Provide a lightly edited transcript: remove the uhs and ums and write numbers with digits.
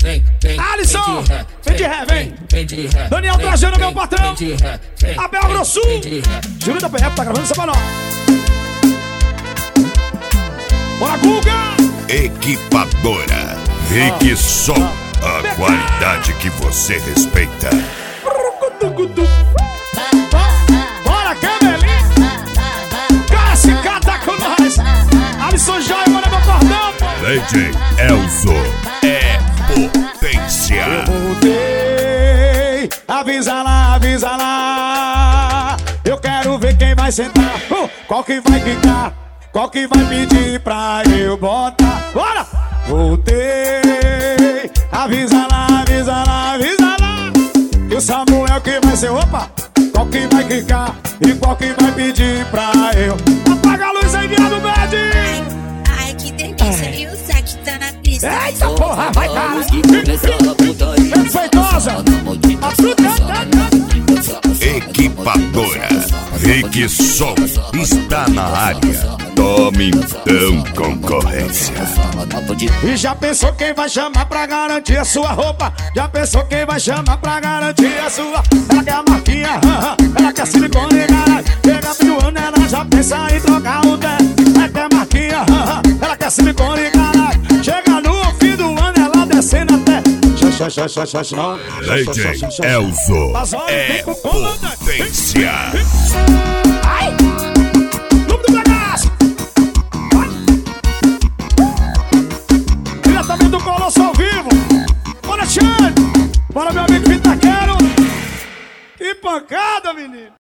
Alisson, vem de ré, vem. Daniel Trajano, meu patrão. Abel Grossul. Júlio da PF tá gravando essa pra nós. Bora, Guga. Equipadora Rick Som, a qualidade que você respeita. Bora, Camelinho. Cara, se cata com nós. Alisson Jair, manda meu cordão. DJ Elzo é potência. Eu voltei, avisa lá. Eu quero ver quem vai sentar, qual que vai quicar, qual que vai pedir pra eu botar. Bora! Voltei, avisa lá. Que o Samuel que vai ser, opa, qual que vai quicar e qual que vai pedir pra eu. Apaga a luz aí, viado médio. Ai, que delícia, e o Zac tá na pista. Eita porra, vai cara. Perfeitosa. Equipadora Rick Som está na área. Tome então concorrência. E já pensou quem vai chamar pra garantir a sua roupa? Já pensou quem vai chamar pra garantir a sua? Ela quer a marquinha, ela quer silicone, caralho. Chega fim do ano, ela já pensa em trocar o pé. Ela quer a marquinha, ela quer silicone, caralho. Chega no fim do ano, ela descendo até. DJ Elzo é potência. Ai! Clube do Bagaço! Diretamente do Colosso ao vivo! Bora, Xande! Bora, meu amigo Vitaquero! Que pancada, menino!